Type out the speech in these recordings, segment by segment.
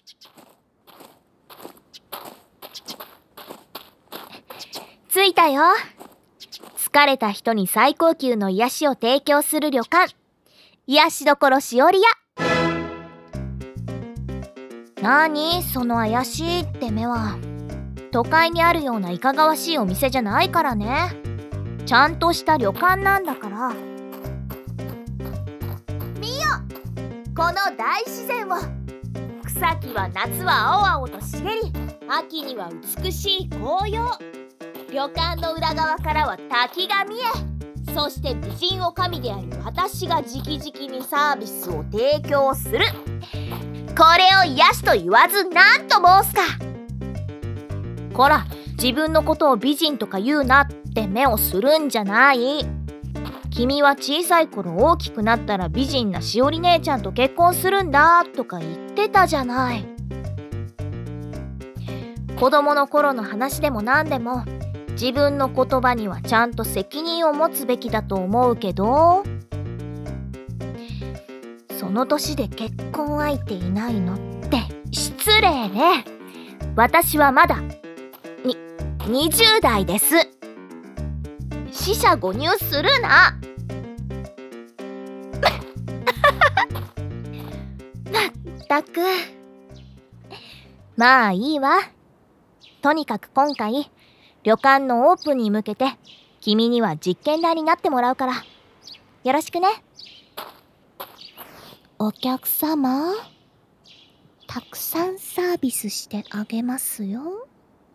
着いたよ。疲れた人に最高級の癒しを提供する旅館、癒しどころしおり屋。なにその怪しいって目は。都会にあるようないかがわしいお店じゃないからね。ちゃんとした旅館なんだから。見よ、この大自然を。草木は夏は青々と茂り、秋には美しい紅葉。旅館の裏側からは滝が見え、そして美人女将である私が直々にサービスを提供する。これを癒しと言わず何と申すか。こら、自分のことを美人とか言うなって目をするんじゃない。君は小さい頃大きくなったら美人なしおり姉ちゃんと結婚するんだとか言ってたじゃない。子供の頃の話でも何でも、自分の言葉にはちゃんと責任を持つべきだと思うけど、その年で結婚相手いないのって失礼ね。私はまだ20代です。四捨五入するな。まったく。まあいいわ。とにかく今回旅館のオープンに向けて君には実験台になってもらうからよろしくね。お客様、たくさんサービスしてあげますよ。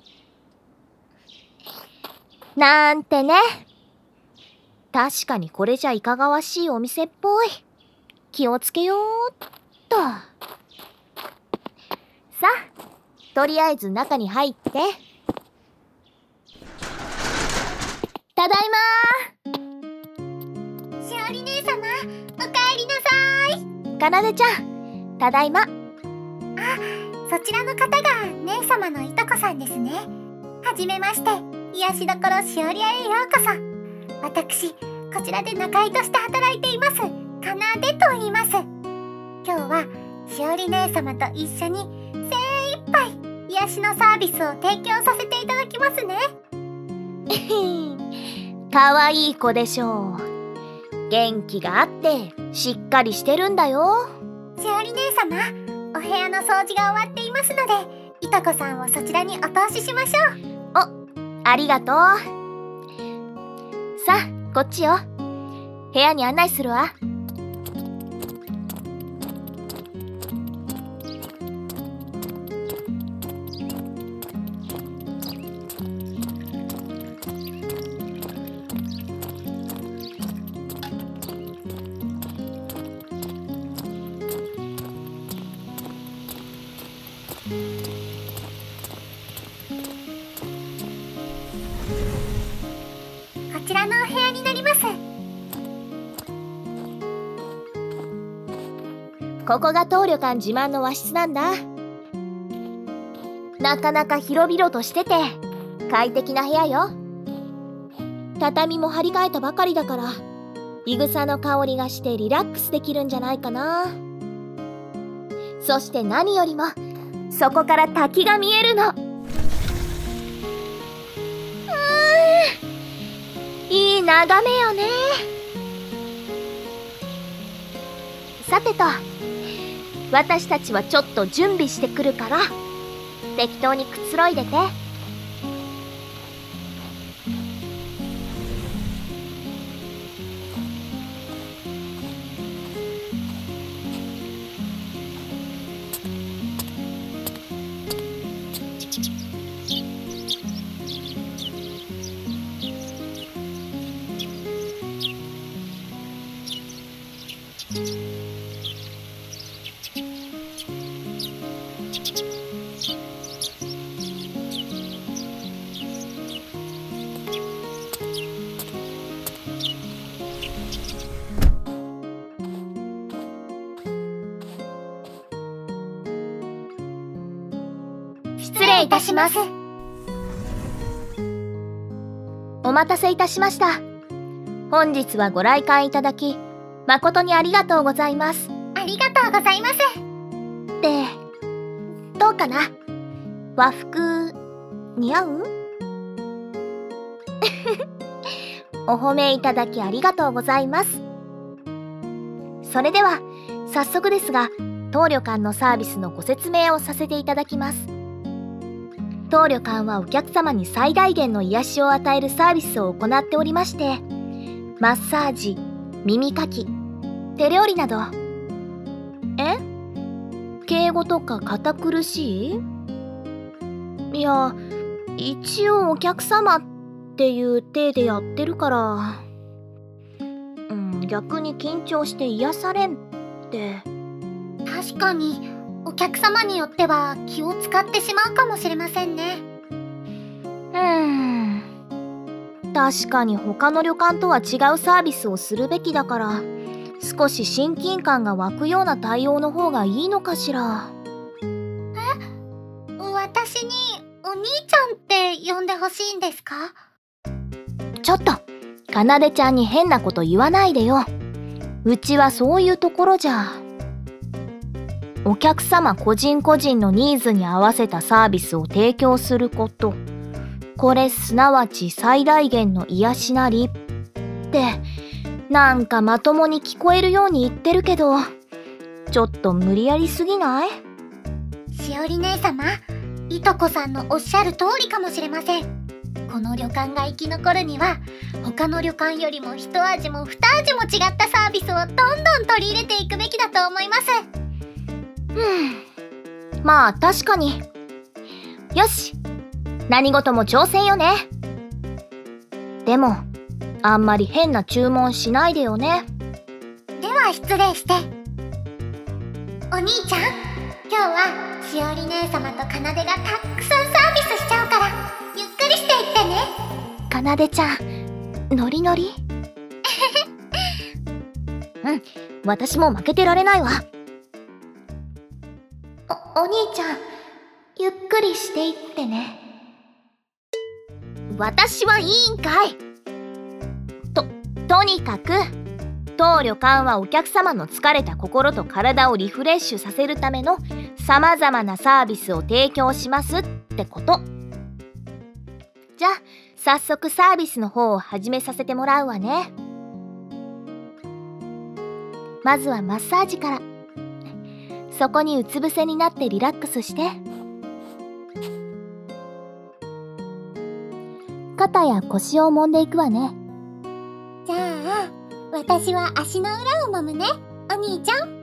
なんてね。確かにこれじゃいかがわしいお店っぽい。気をつけようっと。さあ、とりあえず中に入って。ただいま。 しおり姉様、おかえりなさい。 かなでちゃん、ただいま。 あ、そちらの方が姉様のいとこさんですね。はじめまして、癒しどころしおり屋へようこそ。私、こちらで仲居として働いています、かなでと言います。今日はしおり姉様と一緒に精一杯癒しのサービスを提供させていただきますね。 かわいい子でしょう。元気があってしっかりしてるんだよ。 しおり姉様、お部屋の掃除が終わっていますので、いとこさんをそちらにお通ししましょう。 お、ありがとう。さあ、こっちよ。部屋に案内するわ。 こちらのお部屋になります。 ここが当旅館自慢の和室なんだ。なかなか広々としてて快適な部屋よ。畳も張り替えたばかりだから、いぐさの香りがしてリラックスできるんじゃないかな。そして何よりもそこから滝が見えるの。いい眺めよね。さてと、私たちはちょっと準備してくるから適当にくつろいでて。 失礼いたします。 お待たせいたしました。本日はご来館いただき誠にありがとうございます。 ありがとうございます。 で、 うかな。和服似合う？お褒めいただきありがとうございます。それでは早速ですが、当旅館のサービスのご説明をさせていただきます。当旅館はお客様に最大限の癒しを与えるサービスを行っておりまして、マッサージ、耳かき、手料理など。敬語とか堅苦しい？いや、一応お客様っていう体でやってるから、逆に緊張して癒されんって。 確かにお客様によっては気を使ってしまうかもしれませんね。 確かに他の旅館とは違うサービスをするべきだから、少し親近感が湧くような対応の方がいいのかしら。 私にお兄ちゃんって呼んでほしいんですか？ ちょっと、かなでちゃんに変なこと言わないでよ。うちはそういうところじゃ。お客様個人個人のニーズに合わせたサービスを提供すること。これすなわち最大限の癒しなりって、なんかまともに聞こえるように言ってるけど、ちょっと無理やりすぎない？ しおり姉様、いとこさんのおっしゃる通りかもしれません。この旅館が生き残るには、他の旅館よりも一味も二味も違ったサービスをどんどん取り入れていくべきだと思います。 まあ確かに。よし、何事も挑戦よね。でもあんまり変な注文しないでよね。 では失礼して。お兄ちゃん、今日はしおり姉様とかなでがたくさんサービスしちゃうから、ゆっくりしていってね。 かなでちゃん、ノリノリ。私も負けてられないわ。 お兄ちゃん、ゆっくりしていってね。 私はいいんかい。とにかく、当旅館はお客様の疲れた心と体をリフレッシュさせるための様々なサービスを提供しますってこと。じゃあ早速サービスの方を始めさせてもらうわね。まずはマッサージから。そこにうつ伏せになってリラックスして。肩や腰を揉んでいくわね。 じゃあ私は足の裏を揉むね、お兄ちゃん。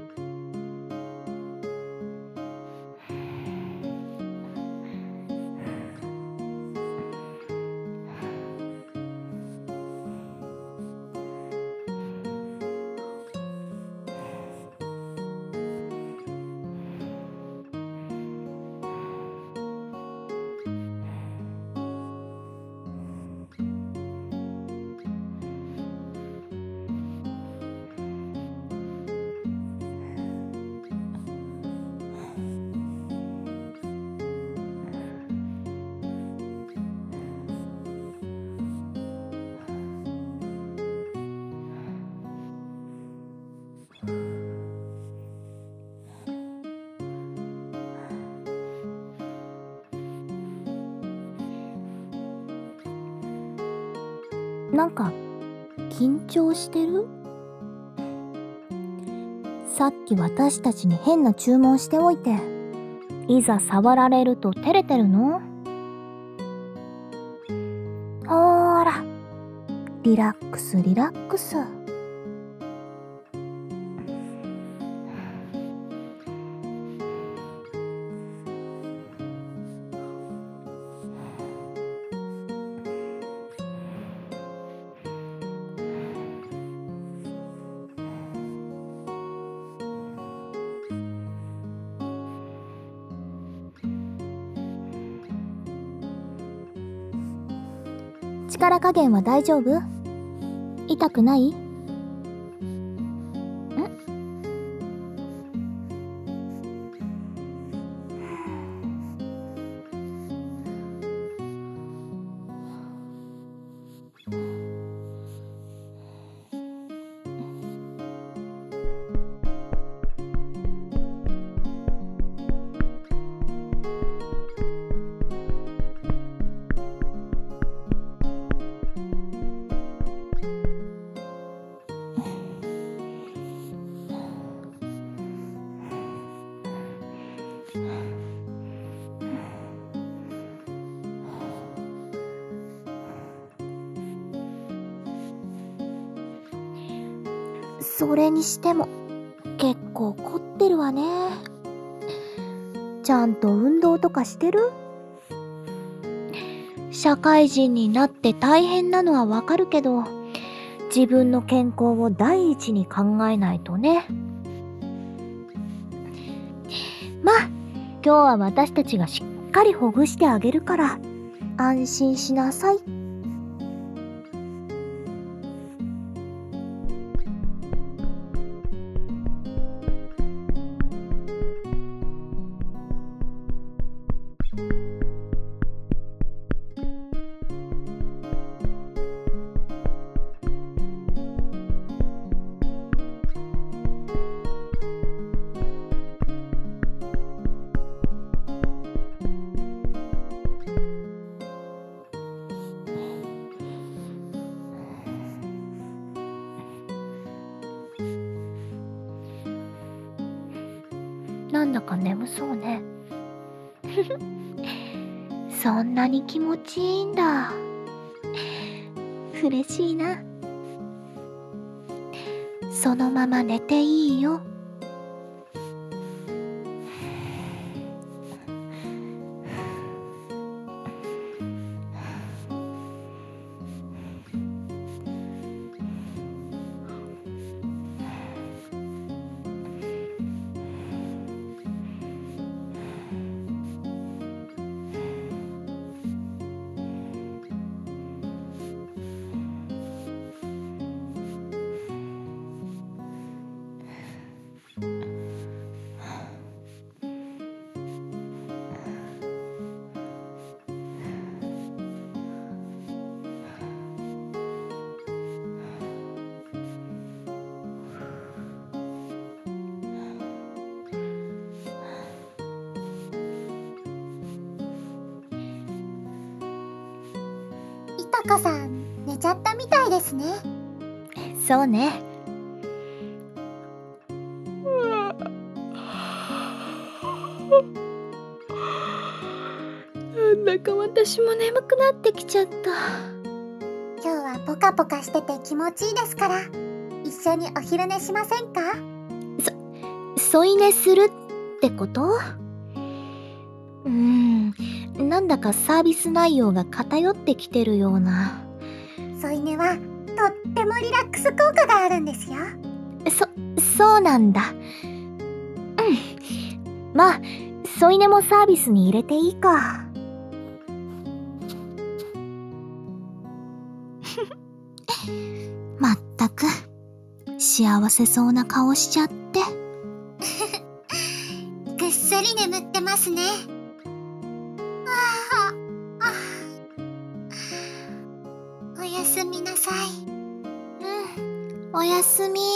なんか緊張してる？さっき私たちに変な注文しておいて、いざ触られると照れてるの？ほーら、リラックスリラックス。力加減は大丈夫？痛くない？ それにしても結構凝ってるわね。ちゃんと運動とかしてる？社会人になって大変なのはわかるけど、自分の健康を第一に考えないとね。まあ、今日は私たちがしっかりほぐしてあげるから安心しなさい。なんだか眠そうね。そんなに気持ちいいんだ。嬉しいな。そのまま寝ていいよ。 いとこさん、寝ちゃったみたいですね。 そうね。なんだか私も眠くなってきちゃった。 今日はポカポカしてて気持ちいいですから、一緒にお昼寝しませんか？ 添い寝するってこと？なんだかサービス内容が偏ってきてるような。 添い寝はとってもリラックス効果があるんですよ。 そうなんだ。まあ、添い寝もサービスに入れていいか。まったく、幸せそうな顔しちゃって。 ぐっすり眠ってますね。おやすみなさい。 おやすみ。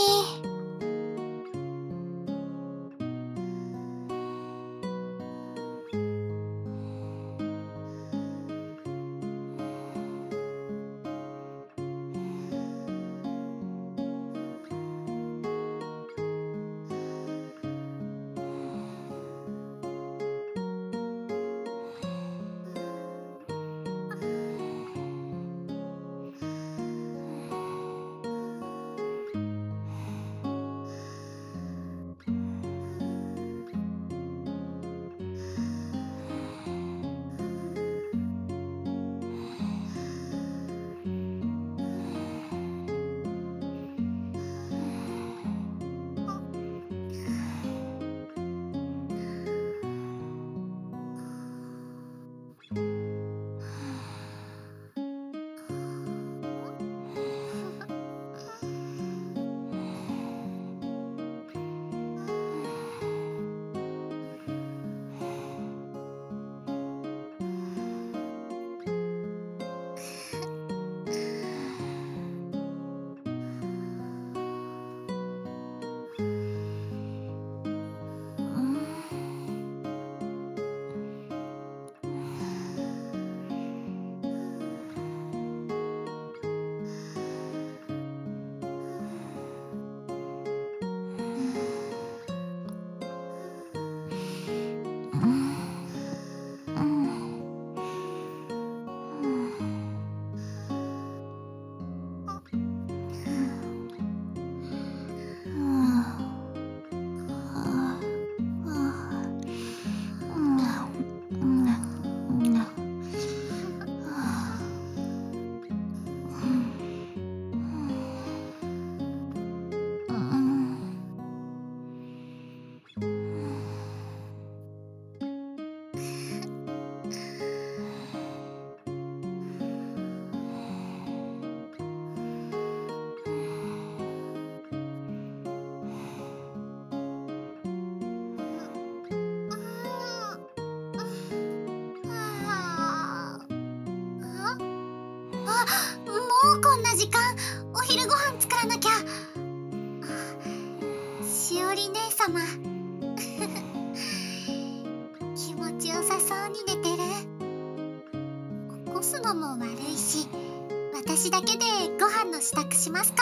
もも悪いし、私だけでご飯の支度しますか。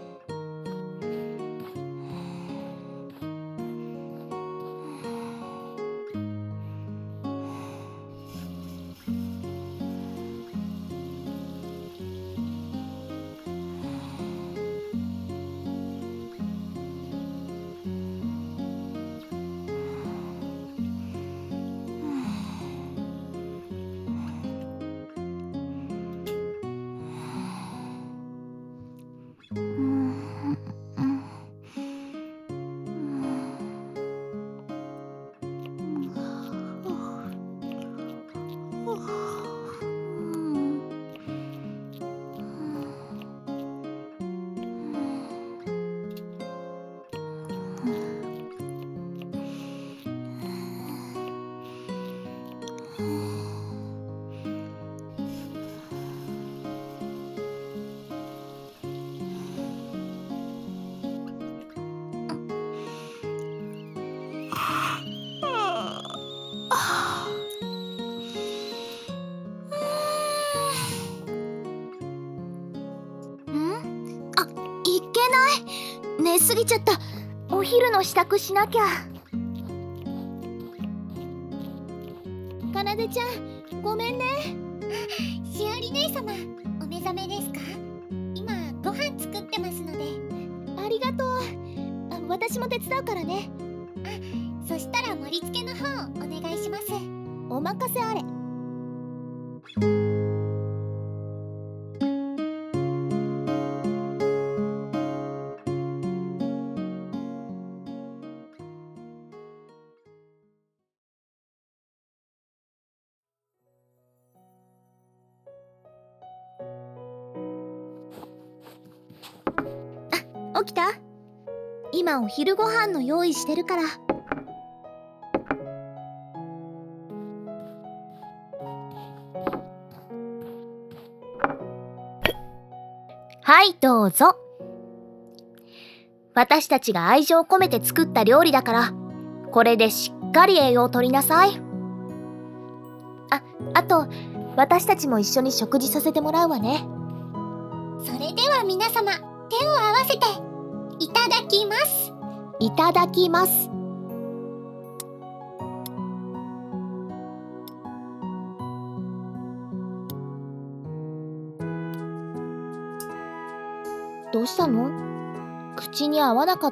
寝すぎちゃった。お昼の支度しなきゃ。かなでちゃん、ごめんね。 しおり姉様、お目覚めですか？今ご飯作ってますので。 ありがとう。私も手伝うからね。 そしたら盛り付けの方お願いします。 お任せあれ。起きた？今お昼ご飯の用意してるから。はいどうぞ。私たちが愛情を込めて作った料理だから、これでしっかり栄養を取りなさい。あと私たちも一緒に食事させてもらうわね。 それでは皆様、手を合わせていただきます。 いただきます。どうしたの？口に合わなかった？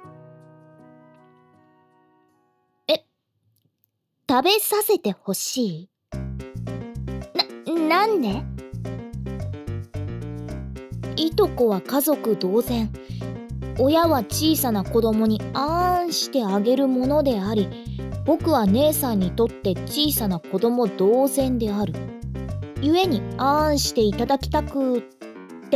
食べさせてほしい？なんで？いとこは家族同然。親は小さな子供にあーんしてあげるものであり、僕は姉さんにとって小さな子供同然である。故にあーんしていただきたくって、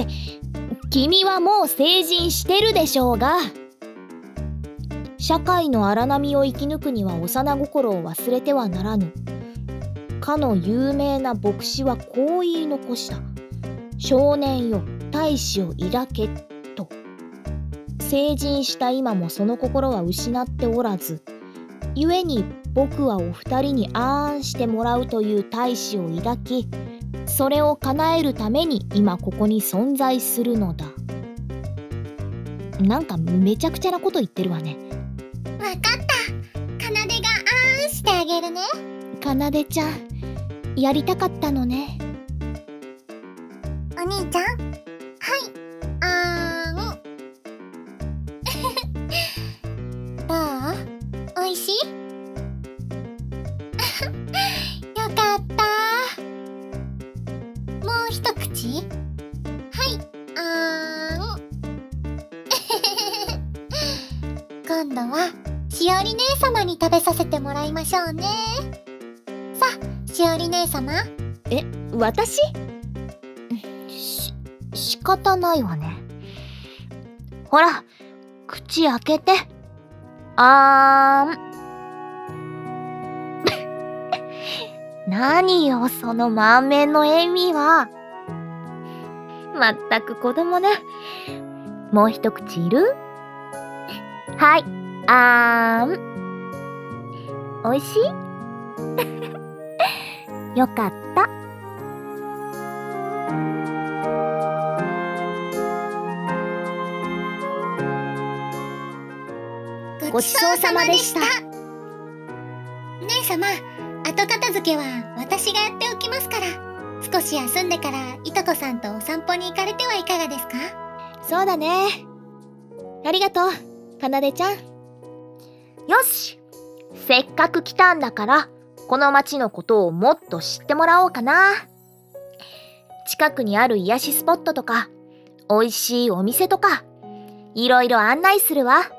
君はもう成人してるでしょうが。社会の荒波を生き抜くには幼心を忘れてはならぬ。かの有名な牧師はこう言い残した。少年よ、大志を抱けと。成人した今もその心は失っておらず、故に僕はお二人にあーんしてもらうという大志を抱き、それを叶えるために今ここに存在するのだ。なんかめちゃくちゃなこと言ってるわね。 わかった。かなでがあーんしてあげるね。 かなでちゃん、やりたかったのね。 お兄ちゃん、はい、あーん。どう？おいしい？よかった。もう一口？はい、あーん。今度はしおり姉様に食べさせてもらいましょうね。さあ、しおり姉様。 私？仕方ないわね。ほら、口開けて。あーん。何よ、その満面の笑みは。まったく子供ね。もう一口いる？はい、あーん。おいしい？よかった。 ごちそうさまでした。姉様、後片付けは私がやっておきますから、少し休んでからいとこさんとお散歩に行かれてはいかがですか？ そうだね。ありがとう、かなでちゃん。よし、せっかく来たんだから、この町のことをもっと知ってもらおうかな。近くにある癒しスポットとか、おいしいお店とか、いろいろ案内するわ。